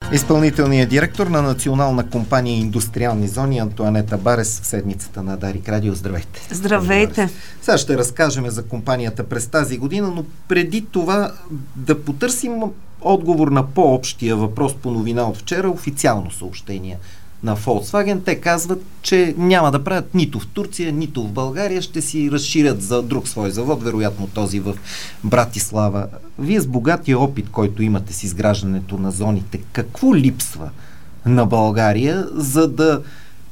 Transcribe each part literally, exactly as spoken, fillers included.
Изпълнителният директор на Национална компания Индустриални зони Антоанета Барес в седмицата на Дарик Радио. Здравейте! Здравейте! Сега ще разкажем за компанията през тази година, но преди това да потърсим отговор на по-общия въпрос по новина от вчера, официално съобщение на Volkswagen. Те казват, че няма да правят нито в Турция, нито в България, ще си разширят за друг свой завод, вероятно този в Братислава. Вие с богатия опит, който имате с изграждането на зоните, какво липсва на България, за да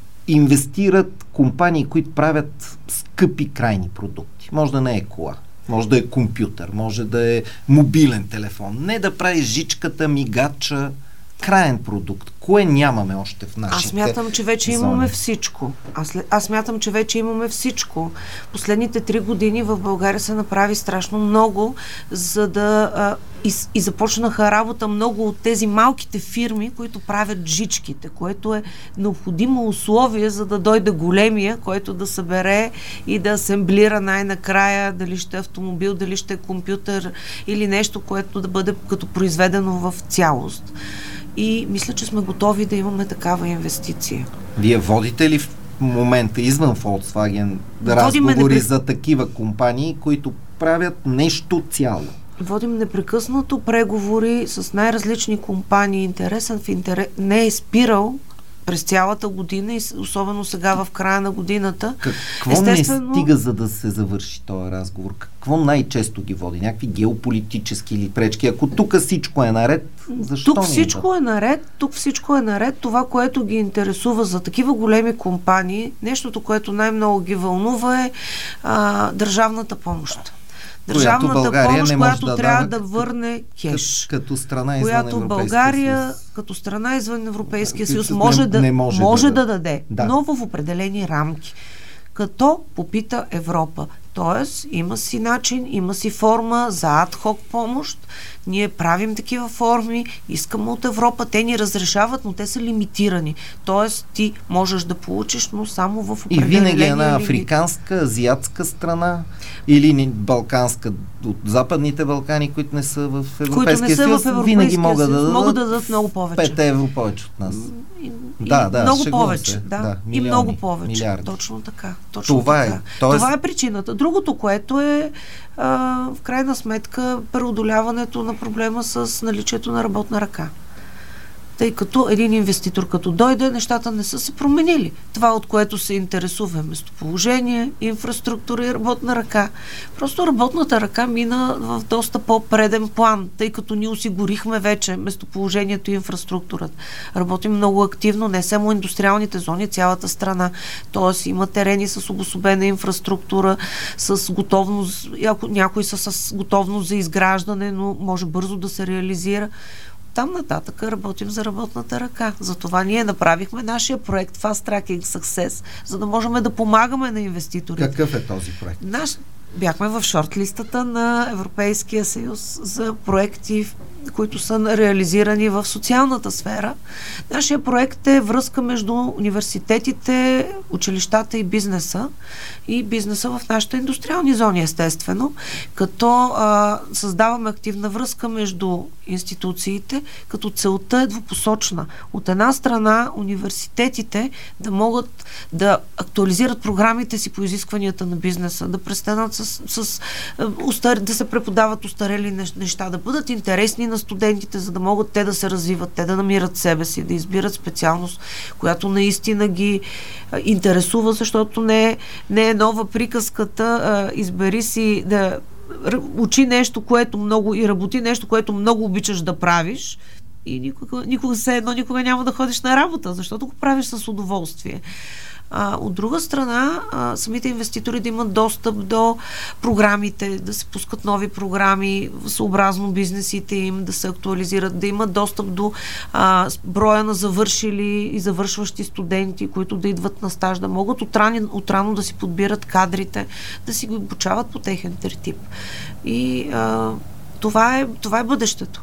инвестират компании, които правят скъпи крайни продукти? Може да не е кола, може да е компютър, може да е мобилен телефон, не да прави жичката, мигача, краен продукт. Кое нямаме още в нашите Аз смятам, че вече зони? имаме всичко. Аз, аз смятам, че вече имаме всичко. Последните три години в България се направи страшно много, за да а, и, и започнаха работа много от тези малките фирми, които правят жичките, което е необходимо условие, за да дойде големия, който да събере и да асемблира най-накрая, дали ще е автомобил, дали ще е компютър или нещо, което да бъде като произведено в цялост. И мисля, че сме готови да имаме такава инвестиция. Вие водите ли в момента извън Volkswagen да Водиме разговори непрек... за такива компании, които правят нещо цяло? Водим непрекъснато преговори с най-различни компании. Интересен в интерес... не е спирал през цялата година и особено сега в края на годината. Какво Естествено... не стига, за да се завърши този разговор? Какво най-често ги води? Някакви геополитически или пречки? Ако тук всичко е наред, защо Тук не всичко е наред, тук всичко е наред. Това, което ги интересува за такива големи компании, нещото, което най-много ги вълнува е а, държавната помощ. Държавната помощ, която да трябва да върне кеш. Като, като страна извън която Европейския България, съюз. като страна извън Европейския съюз, Не, може, да, не може, може да, да даде, да. но в определени рамки. Като попита Европа. Тоест, има си начин, има си форма за адхок помощ. Ние правим такива форми, искаме от Европа, те ни разрешават, но те са лимитирани. Тоест, ти можеш да получиш, но само в определени И винаги една лимит. африканска, азиатска страна или балканска, от Западните Балкани, които не са в Европейския съюз, винаги могат да дадат, могат да дадат много повече. пет евро повече от нас. И, да, да, много повече. се. Да, да, милиони, и много повече. Милиарди. Точно така. Точно Това, така. Е, тоест... Това е причината. Другото, което е а, в крайна сметка преодоляването на проблема с наличието на работна ръка. Тъй като един инвеститор като дойде, нещата не са се променили. Това, от което се интересува, местоположение, инфраструктура и работна ръка. Просто работната ръка мина в доста по-преден план, тъй като ние осигурихме вече местоположението и инфраструктурата. Работим много активно, не само индустриалните зони, цялата страна. Тоест има терени с обособена инфраструктура, с готовност, някои са с готовност за изграждане, но може бързо да се реализира. Там нататък работим за работната ръка. Затова ние направихме нашия проект Fast Tracking Success, за да можем да помагаме на инвеститорите. Какъв е този проект? Наш... Бяхме в шортлистата на Европейския съюз за проекти, които са реализирани в социалната сфера. Нашия проект е връзка между университетите, училищата и бизнеса и бизнеса в нашите индустриални зони, естествено, като а, създаваме активна връзка между институциите, като целта е двупосочна. От една страна, университетите да могат да актуализират програмите си по изискванията на бизнеса, да престанат с, с устар, да се преподават устарели неща, да бъдат интересни на студентите, за да могат те да се развиват, те да намират себе си, да избират специалност, която наистина ги а, интересува, защото не е, не е нова приказката, а, избери си да учи нещо, което много и работи нещо, което много обичаш да правиш и никога, никога все едно, никога няма да ходиш на работа, защото го правиш с удоволствие. А, от друга страна, а, самите инвеститори да имат достъп до програмите, да се пускат нови програми, съобразно бизнесите им, да се актуализират, да имат достъп до а, броя на завършили и завършващи студенти, които да идват на стаж, да могат отрано, отрано да си подбират кадрите, да си го обучават по техен тертип. И а, това е, това е бъдещето.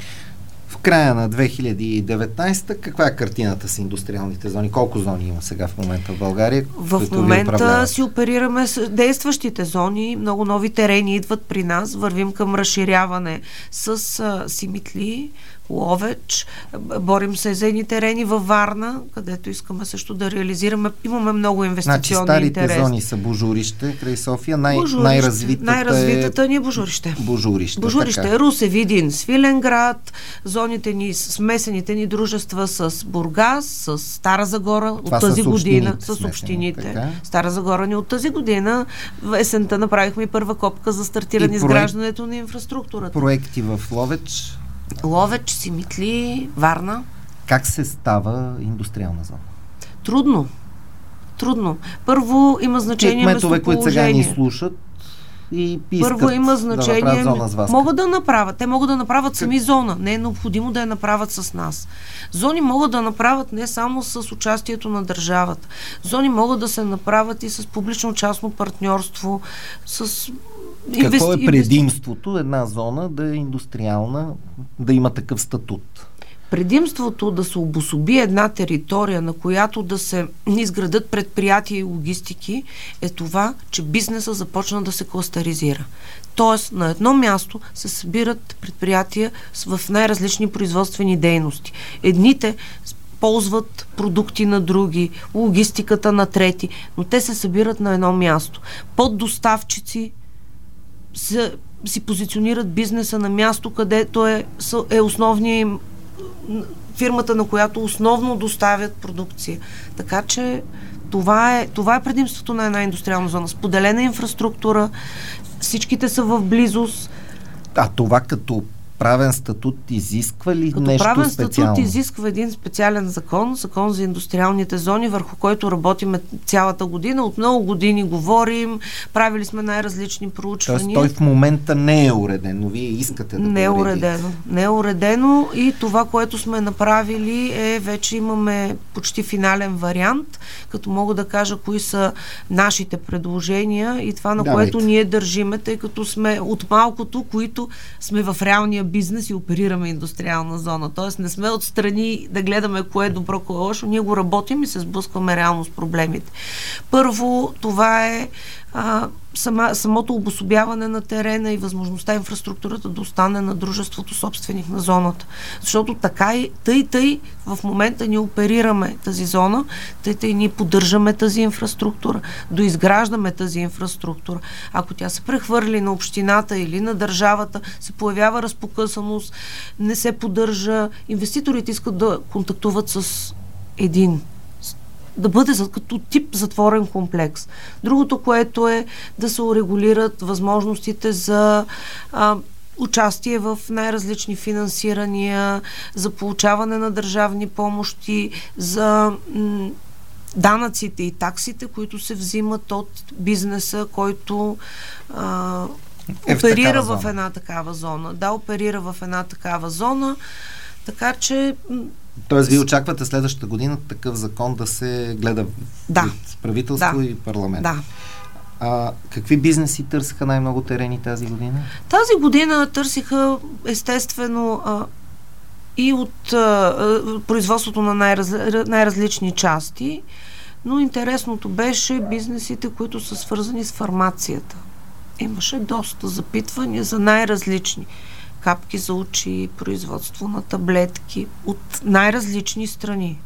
В края на две хиляди и деветнадесета каква е картината с индустриалните зони? Колко зони има сега в момента в България? В момента си оперираме с действащите зони, много нови терени идват при нас, вървим към разширяване с а, Симитли, Ловеч, борим се за едни терени във Варна, където искаме също да реализираме. Имаме много инвестиционни значи, старите интереси. зони са Божурище край София, най- Божурище. най-развитата, най-развитата е... ни е Божурище. Божурище. Божурище, Русе, Видин, Свиленград, зоните ни, смесените ни дружества с Бургас, с Стара Загора от Това тази с година, общините, с общините. така? Стара Загора ни от тази година. В есента направихме и първа копка за стартиране И изграждането проект... на инфраструктурата. Проекти в Ловеч. Ловеч, Симитли, Варна. Как се става индустриална зона? Трудно. Трудно. Първо има значение кметове, които сега ни местоположение. слушат и искат Първо има значение. да направят зона с вас. Могат да направят. Те могат да направят сами зона. Не е необходимо да я направят с нас. Зони могат да направят не само с участието на държавата. Зони могат да се направят и с публично-частно партньорство, с инвести... Какво е предимството една зона да е индустриална, да има такъв статут? Предимството да се обособи една територия, на която да се изградат предприятия и логистики, е това, че бизнеса започна да се кластеризира. Тоест, на едно място се събират предприятия в най-различни производствени дейности. Едните ползват продукти на други, логистиката на трети, но те се събират на едно място. Поддоставчици се, си позиционират бизнеса на място, където е, е основният им фирмата, на която основно доставят продукция. Така че това е, това е предимството на една индустриална зона. Споделена инфраструктура, всичките са в близост. А това като правен статут изисква ли Като нещо правен специално? статут изисква един специален закон, закон за индустриалните зони, върху който работиме цялата година. От много години говорим, правили сме най-различни проучвания. Тоест той в момента не е уреден, но вие искате да го Не е уредите. уредено. Не е уредено и това, което сме направили е, вече имаме почти финален вариант, като мога да кажа кои са нашите предложения и това, на Давайте. което ние държиме, тъй като сме от малкото, които сме в реалния бизнес и оперираме индустриална зона. Тоест не сме отстрани да гледаме кое е добро, кое е лошо. Ние го работим и се сблъскваме реално с проблемите. Първо, това е а, сама, самото обособяване на терена и възможността инфраструктурата да остане на дружеството собственик на зоната. Защото така и тъй, тъй в момента ние оперираме тази зона, тъй, тъй ние поддържаме тази инфраструктура, доизграждаме тази инфраструктура. Ако тя се прехвърли на общината или на държавата, се появява разпокъсаност, не се поддържа. Инвеститорите искат да контактуват с един, да бъде като тип затворен комплекс. Другото, което е да се урегулират възможностите за а, участие в най-различни финансирания, за получаване на държавни помощи, за м- данъците и таксите, които се взимат от бизнеса, който а, е оперира в, в една такава зона. Да, оперира в една такава зона, така че Тоест, вие очаквате следващата година такъв закон да се гледа да. в правителство да. и парламент. Да. А какви бизнеси търсиха най-много терени тази година? Тази година търсиха естествено а, и от а, производството на най-раз, най-различни части, но интересното беше бизнесите, които са свързани с фармацията. Имаше доста запитвания за най-различни капки за очи, производство на таблетки от най-различни страни.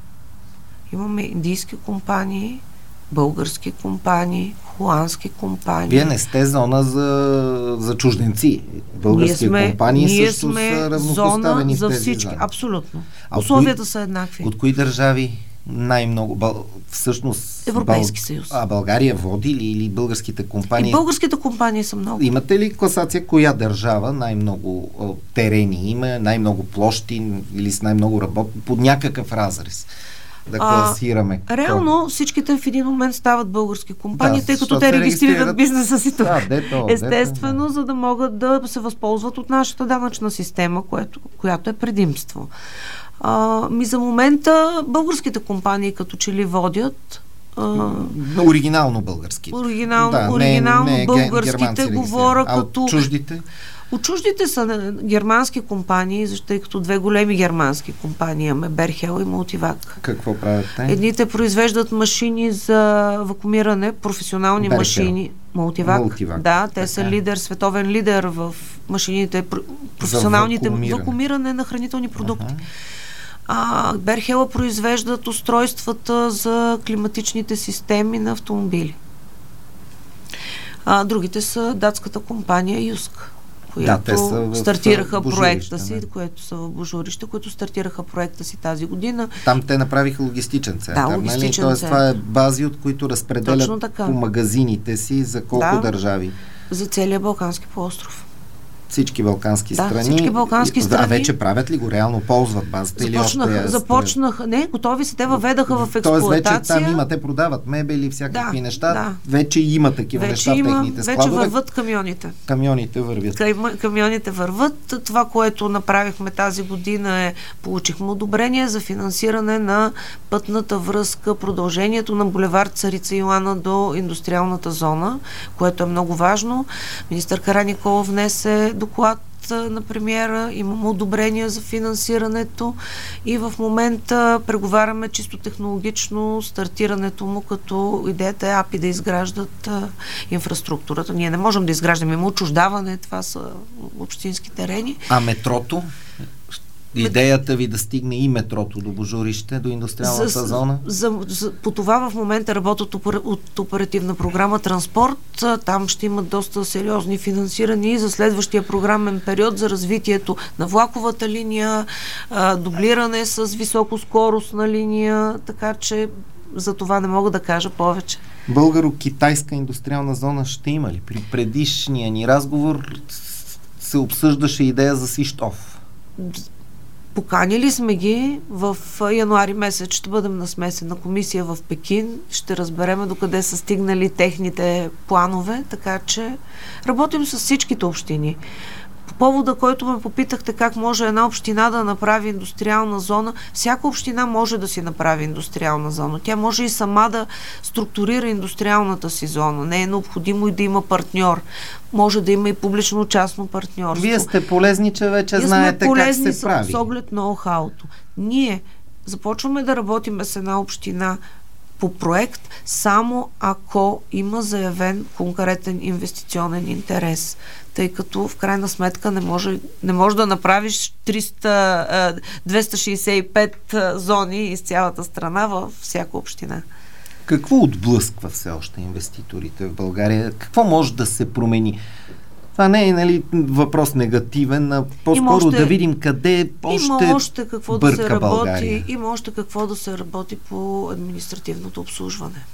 Имаме индийски компании, български компании, холандски компании. Вие не сте зона за, за чужденци. Български сме, компании ние също сме са равнопоставени зона в за тези всички. зони. Абсолютно. А условията кои, са еднакви. От кои държави най-много? Бъл... Всъщност Европейски Бъл... съюз. А България води ли или българските компании? И българските компании са много. Имате ли класация коя държава най-много о, терени има, най-много площи или с най-много работни под някакъв разрез? Да класираме. А, реално всичките в един момент стават български компании, да, тъй като те регистрират, регистрират бизнеса си тук. Да, дето, Естествено, дето, да. за да могат да се възползват от нашата данъчна система, което, която е предимство. А, ми за момента българските компании като че ли водят а, оригинално български. Оригинално, да, оригинално не, не, българските говоря а като... от чуждите? От чуждите са германски компании, защото като две големи германски компании имаме Берхел и Мултивак. Какво правят те? Едните произвеждат машини за вакуумиране, професионални Берхел. машини. Мултивак. Мултивак. Да, те така. са лидер, световен лидер в машините, професионалните вакуумиране. вакуумиране на хранителни продукти. Ага. А, Берхела произвеждат устройствата за климатичните системи на автомобили. А, другите са датската компания Юск, която да, са стартираха проекта да. си, което са в Божурище, които стартираха проекта си тази година. Там те направиха логистичен център, да, логистичен нали? Тоест това е бази, от които разпределят по магазините си за колко да, държави. За целия Балкански полуостров. Всички балкански да, страни. Всички балкански страни. А вече правят ли го? Реално ползват базата започнах, или още? Започнах, не, готови са, те въведаха в експлоатация. Тоест вече там има, те продават мебели, всякакви да, неща. Да. Вече има такива вече неща има, в техните складове. Вече върват камионите. Камионите вървят. Кам, камионите върват. Това, което направихме тази година е, получихме одобрение за финансиране на пътната връзка, продължението на булевард Царица Йоана до индустриалната зона, което е много важно. Министър Караниколов внесе доклад на премиера, имаме одобрение за финансирането и в момента преговаряме чисто технологично стартирането му, като идеята е АПИ да изграждат а, инфраструктурата. Ние не можем да изграждаме, има отчуждаване, това са общински терени. А метрото? Идеята ви да стигне и метрото до Божурище, до индустриалната за, зона? За, за, по това в момента работят опер, от оперативна програма Транспорт. Там ще имат доста сериозни финансирани за следващия програмен период за развитието на влаковата линия, а, дублиране с високоскоростна линия, така че за това не мога да кажа повече. Българо-китайска индустриална зона ще има ли? При предишния ни разговор се обсъждаше идея за Свищов. Поканили сме ги. В януари месец ще бъдем на смесена комисия в Пекин. Ще разбереме докъде са стигнали техните планове, така че работим с всичките общини. По повода, който ме попитахте как може една община да направи индустриална зона, всяка община може да си направи индустриална зона. Тя може и сама да структурира индустриалната си зона. Не е необходимо и да има партньор. Може да има и публично-частно партньорство. Вие сте полезни, че вече Ние знаете как се с, прави. с оглед ноу-хауто. Ние започваме да работим с една община по проект, само ако има заявен конкретен инвестиционен интерес. Тъй като в крайна сметка не може, не може да направиш триста, двеста шейсет и пет зони из цялата страна във всяка община. Какво отблъсква все още инвеститорите в България? Какво може да се промени? Това не е, нали, въпрос негативен, а по-скоро още, да видим къде още има още какво бърка да се работи, България. Има още какво да се работи по административното обслужване.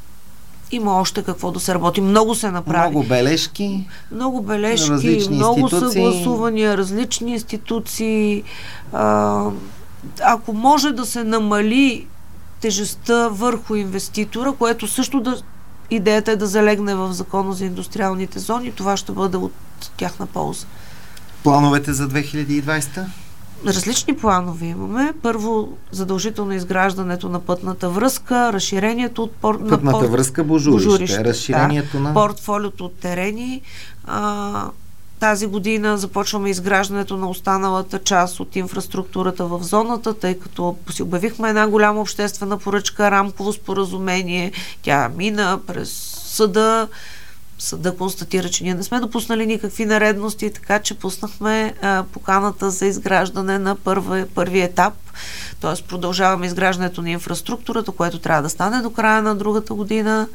Има още какво да се работи. Много се направи. Много бележки. Много бележки, много институции. Съгласувания, различни институции. А, ако може да се намали тежестта върху инвеститора, което също да идеята е да залегне в Закона за индустриалните зони, това ще бъде от тяхна полза. Плановете за две хиляди и двадесета? Различни планове имаме. Първо, задължително изграждането на пътната връзка, разширението от пор... Пътната на пор... връзка Божурище, Божурище, разширението да, на... портфолиото от терени. А, тази година започваме изграждането на останалата част от инфраструктурата в зоната, тъй като си обявихме една голяма обществена поръчка, рамково споразумение. Тя мина през съда. Съда констатира, че ние не сме допуснали никакви нередности, така че пуснахме а, поканата за изграждане на първи, първи етап. Т.е. продължаваме изграждането на инфраструктурата, което трябва да стане до края на другата година.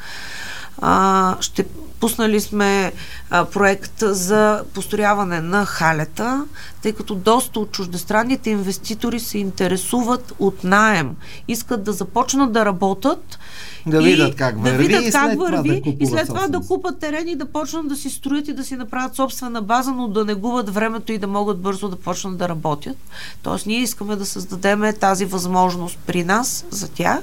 А, ще пуснали сме а, проект за построяване на халета, тъй като доста от чуждестранните инвеститори се интересуват от наем. Искат да започнат да работят, да видят как върви, да видят и как след върви това да и след това собствен. да купат терени, да почнат да си строят и да си направят собствена база, но да не губят времето и да могат бързо да почнат да работят. Тоест ние искаме да създадем тази възможност при нас за тях.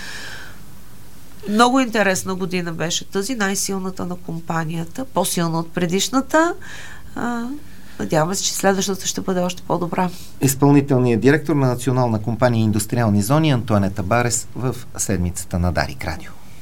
Много интересна година беше тази, най-силната на компанията, по-силна от предишната. А, надяваме се, че следващата ще бъде още по-добра. Изпълнителният директор на Национална компания Индустриални зони Антоанета Барес в седмицата на Дарик Радио.